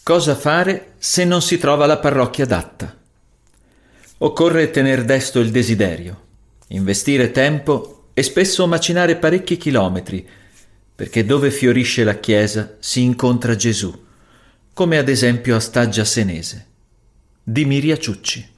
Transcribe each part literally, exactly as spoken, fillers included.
Cosa fare se non si trova la parrocchia adatta? Occorre tener desto il desiderio, investire tempo e spesso macinare parecchi chilometri, perché dove fiorisce la Chiesa si incontra Gesù, come ad esempio a Staggia Senese. Di Miria Ciucci.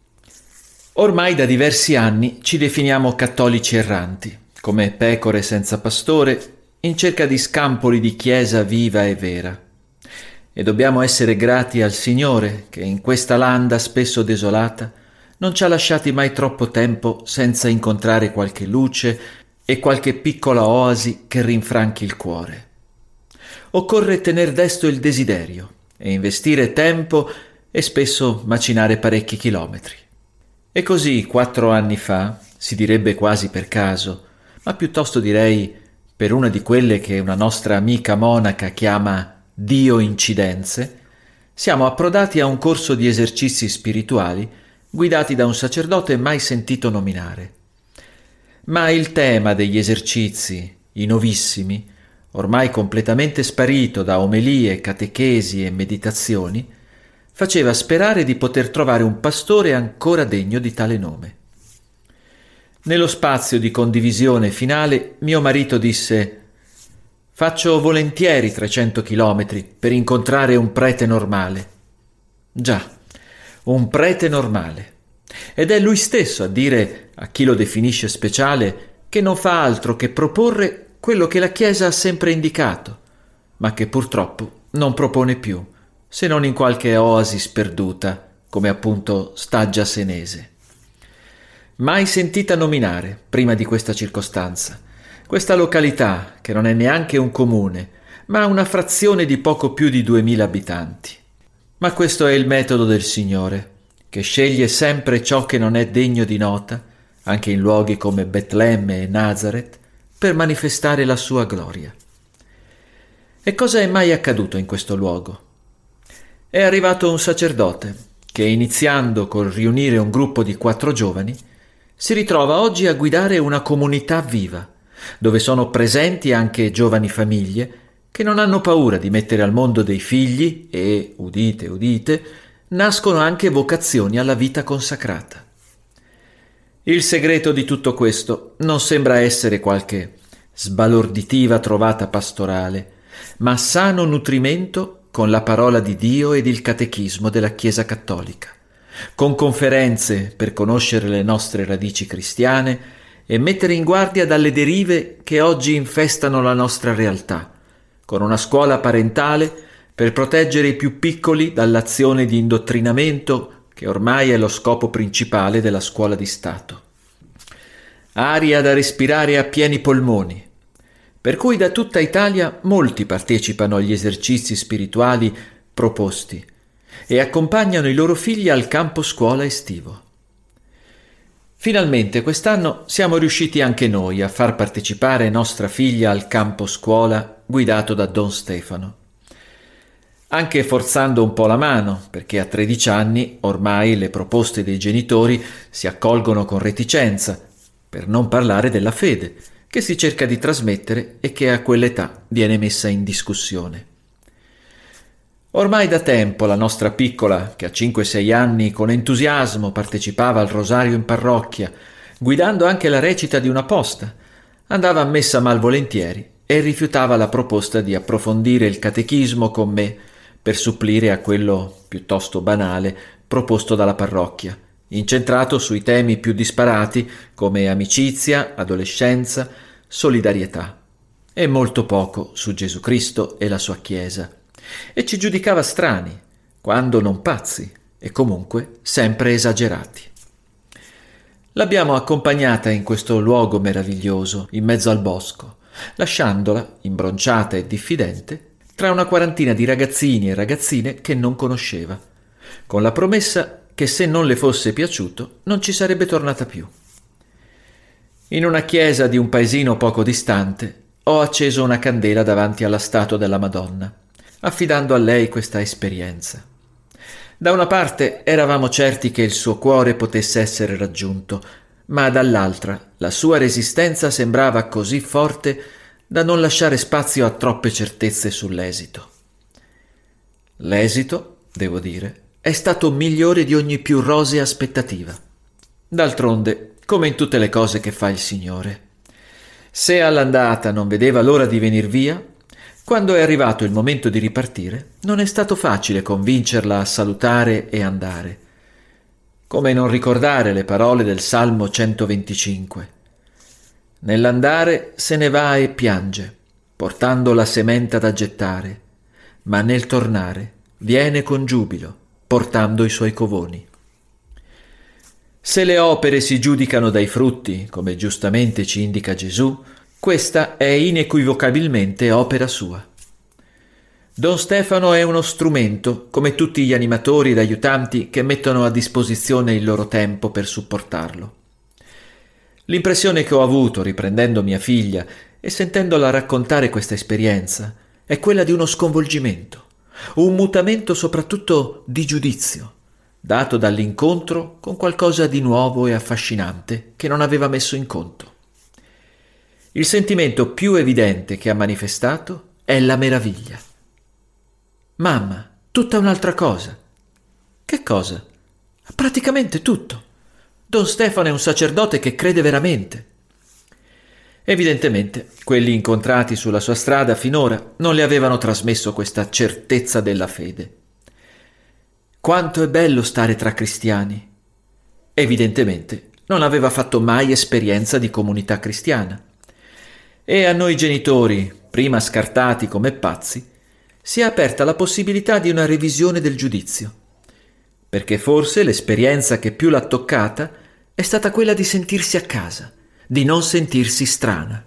Ormai da diversi anni ci definiamo cattolici erranti, come pecore senza pastore, in cerca di scampoli di Chiesa viva e vera. E dobbiamo essere grati al Signore che in questa landa spesso desolata non ci ha lasciati mai troppo tempo senza incontrare qualche luce e qualche piccola oasi che rinfranchi il cuore. Occorre tener desto il desiderio e investire tempo e spesso macinare parecchi chilometri. E così quattro anni fa, si direbbe quasi per caso, ma piuttosto direi per una di quelle che una nostra amica monaca chiama Dio incidenze, siamo approdati a un corso di esercizi spirituali guidati da un sacerdote mai sentito nominare. Ma il tema degli esercizi, i novissimi, ormai completamente sparito da omelie, catechesi e meditazioni, faceva sperare di poter trovare un pastore ancora degno di tale nome. Nello spazio di condivisione finale mio marito disse: «Faccio volentieri trecento chilometri per incontrare un prete normale». Già, un prete normale. Ed è lui stesso a dire a chi lo definisce speciale che non fa altro che proporre quello che la Chiesa ha sempre indicato, ma che purtroppo non propone più, se non in qualche oasi sperduta, come appunto Staggia Senese. Mai sentita nominare prima di questa circostanza, questa località che non è neanche un comune, ma una frazione di poco più di duemila abitanti. Ma questo è il metodo del Signore, che sceglie sempre ciò che non è degno di nota, anche in luoghi come Betlemme e Nazareth, per manifestare la sua gloria. E cosa è mai accaduto in questo luogo? È arrivato un sacerdote che, iniziando col riunire un gruppo di quattro giovani, si ritrova oggi a guidare una comunità viva, dove sono presenti anche giovani famiglie che non hanno paura di mettere al mondo dei figli e, udite, udite, nascono anche vocazioni alla vita consacrata. Il segreto di tutto questo non sembra essere qualche sbalorditiva trovata pastorale, ma sano nutrimento con la parola di Dio ed il catechismo della Chiesa Cattolica, con conferenze per conoscere le nostre radici cristiane e mettere in guardia dalle derive che oggi infestano la nostra realtà, con una scuola parentale per proteggere i più piccoli dall'azione di indottrinamento che ormai è lo scopo principale della scuola di Stato. Aria da respirare a pieni polmoni, per cui da tutta Italia molti partecipano agli esercizi spirituali proposti e accompagnano i loro figli al campo scuola estivo. Finalmente quest'anno siamo riusciti anche noi a far partecipare nostra figlia al campo scuola guidato da Don Stefano. Anche forzando un po' la mano, perché a tredici anni ormai le proposte dei genitori si accolgono con reticenza, per non parlare della fede, che si cerca di trasmettere e che a quell'età viene messa in discussione. Ormai da tempo la nostra piccola, che a cinque sei anni con entusiasmo partecipava al rosario in parrocchia, guidando anche la recita di una posta, andava a messa malvolentieri e rifiutava la proposta di approfondire il catechismo con me per supplire a quello piuttosto banale proposto dalla parrocchia, incentrato sui temi più disparati come amicizia, adolescenza, solidarietà e molto poco su Gesù Cristo e la sua Chiesa. E ci giudicava strani, quando non pazzi, e comunque sempre esagerati. L'abbiamo accompagnata in questo luogo meraviglioso, in mezzo al bosco, lasciandola, imbronciata e diffidente, tra una quarantina di ragazzini e ragazzine che non conosceva, con la promessa che se non le fosse piaciuto non ci sarebbe tornata più. In una chiesa di un paesino poco distante ho acceso una candela davanti alla statua della Madonna, affidando a lei questa esperienza. Da una parte eravamo certi che il suo cuore potesse essere raggiunto, ma dall'altra la sua resistenza sembrava così forte da non lasciare spazio a troppe certezze sull'esito. L'esito, devo dire, è stato migliore di ogni più rosea aspettativa. D'altronde, come in tutte le cose che fa il Signore. Se all'andata non vedeva l'ora di venir via, quando è arrivato il momento di ripartire, non è stato facile convincerla a salutare e andare. Come non ricordare le parole del Salmo centoventicinque. Nell'andare se ne va e piange, portando la sementa da gettare, ma nel tornare viene con giubilo, portando i suoi covoni. Se le opere si giudicano dai frutti, come giustamente ci indica Gesù, questa è inequivocabilmente opera sua. Don Stefano è uno strumento, come tutti gli animatori ed aiutanti che mettono a disposizione il loro tempo per supportarlo. L'impressione che ho avuto riprendendo mia figlia e sentendola raccontare questa esperienza è quella di uno sconvolgimento, un mutamento soprattutto di giudizio, dato dall'incontro con qualcosa di nuovo e affascinante che non aveva messo in conto. Il sentimento più evidente che ha manifestato è la meraviglia. Mamma, tutta un'altra cosa. Che cosa? Praticamente tutto. Don Stefano è un sacerdote che crede veramente. Evidentemente, quelli incontrati sulla sua strada finora non le avevano trasmesso questa certezza della fede. Quanto è bello stare tra cristiani. Evidentemente non aveva fatto mai esperienza di comunità cristiana. E a noi genitori, prima scartati come pazzi, si è aperta la possibilità di una revisione del giudizio, perché forse l'esperienza che più l'ha toccata è stata quella di sentirsi a casa, di non sentirsi strana.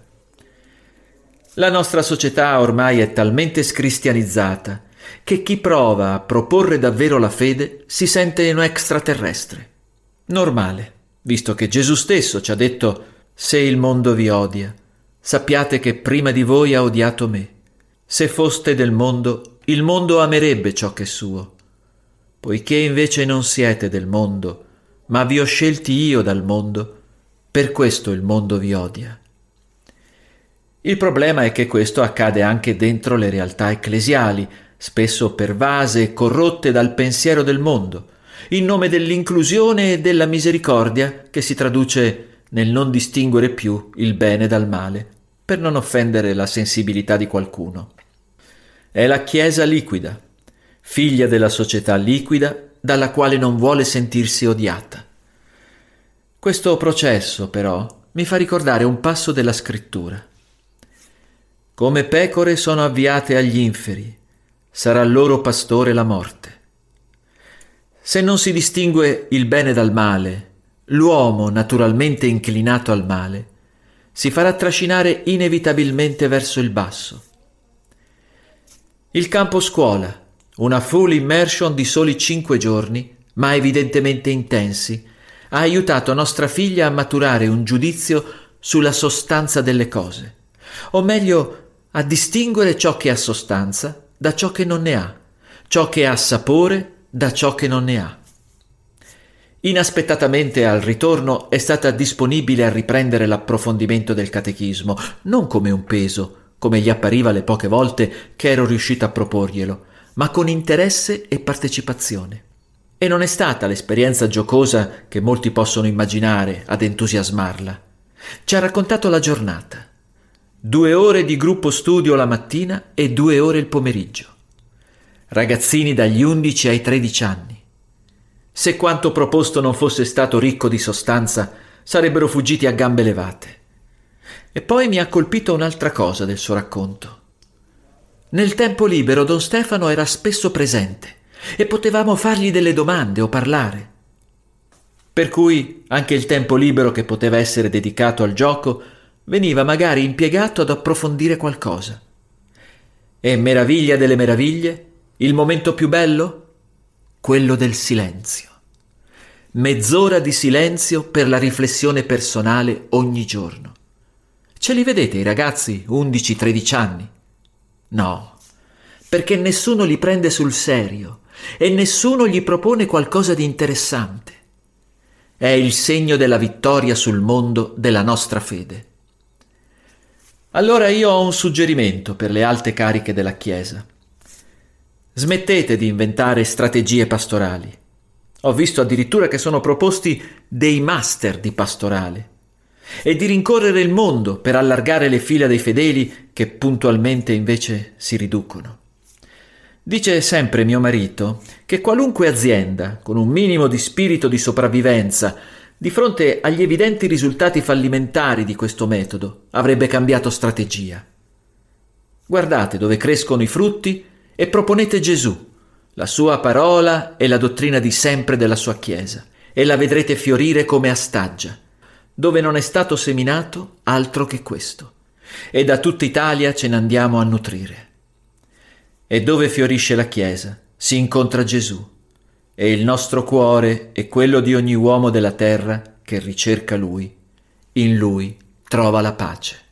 La nostra società ormai è talmente scristianizzata che chi prova a proporre davvero la fede si sente un extraterrestre. Normale, visto che Gesù stesso ci ha detto: se il mondo vi odia, sappiate che prima di voi ha odiato me. Se foste del mondo, il mondo amerebbe ciò che è suo. Poiché invece non siete del mondo, ma vi ho scelti io dal mondo, per questo il mondo vi odia. Il problema è che questo accade anche dentro le realtà ecclesiali, spesso pervase e corrotte dal pensiero del mondo, in nome dell'inclusione e della misericordia che si traduce nel non distinguere più il bene dal male, per non offendere la sensibilità di qualcuno. È la Chiesa liquida, figlia della società liquida, dalla quale non vuole sentirsi odiata. Questo processo, però, mi fa ricordare un passo della Scrittura. Come pecore sono avviate agli inferi, sarà loro pastore la morte. Se non si distingue il bene dal male, l'uomo naturalmente inclinato al male si farà trascinare inevitabilmente verso il basso. Il campo scuola, una full immersion di soli cinque giorni, ma evidentemente intensi, ha aiutato nostra figlia a maturare un giudizio sulla sostanza delle cose, o meglio, a distinguere ciò che ha sostanza da ciò che non ne ha, ciò che ha sapore da ciò che non ne ha. Inaspettatamente al ritorno è stata disponibile a riprendere l'approfondimento del catechismo, non come un peso, come gli appariva le poche volte che ero riuscito a proporglielo, ma con interesse e partecipazione. E non è stata l'esperienza giocosa che molti possono immaginare ad entusiasmarla. Ci ha raccontato la giornata. Due ore di gruppo studio la mattina e due ore il pomeriggio. Ragazzini dagli undici ai tredici anni. Se quanto proposto non fosse stato ricco di sostanza, sarebbero fuggiti a gambe levate. E poi mi ha colpito un'altra cosa del suo racconto. Nel tempo libero Don Stefano era spesso presente e potevamo fargli delle domande o parlare. Per cui anche il tempo libero che poteva essere dedicato al gioco veniva magari impiegato ad approfondire qualcosa. E meraviglia delle meraviglie, il momento più bello? Quello del silenzio. Mezz'ora di silenzio per la riflessione personale ogni giorno. Ce li vedete i ragazzi undici tredici anni? No, perché nessuno li prende sul serio e nessuno gli propone qualcosa di interessante. È il segno della vittoria sul mondo della nostra fede. Allora io ho un suggerimento per le alte cariche della Chiesa. Smettete di inventare strategie pastorali. Ho visto addirittura che sono proposti dei master di pastorale e di rincorrere il mondo per allargare le fila dei fedeli che puntualmente invece si riducono. Dice sempre mio marito che qualunque azienda con un minimo di spirito di sopravvivenza di fronte agli evidenti risultati fallimentari di questo metodo avrebbe cambiato strategia. Guardate dove crescono i frutti e proponete Gesù, la sua parola e la dottrina di sempre della sua Chiesa, e la vedrete fiorire come astaggia, dove non è stato seminato altro che questo, e da tutta Italia ce ne andiamo a nutrire. E dove fiorisce la Chiesa si incontra Gesù, e il nostro cuore è quello di ogni uomo della terra che ricerca Lui, in Lui trova la pace.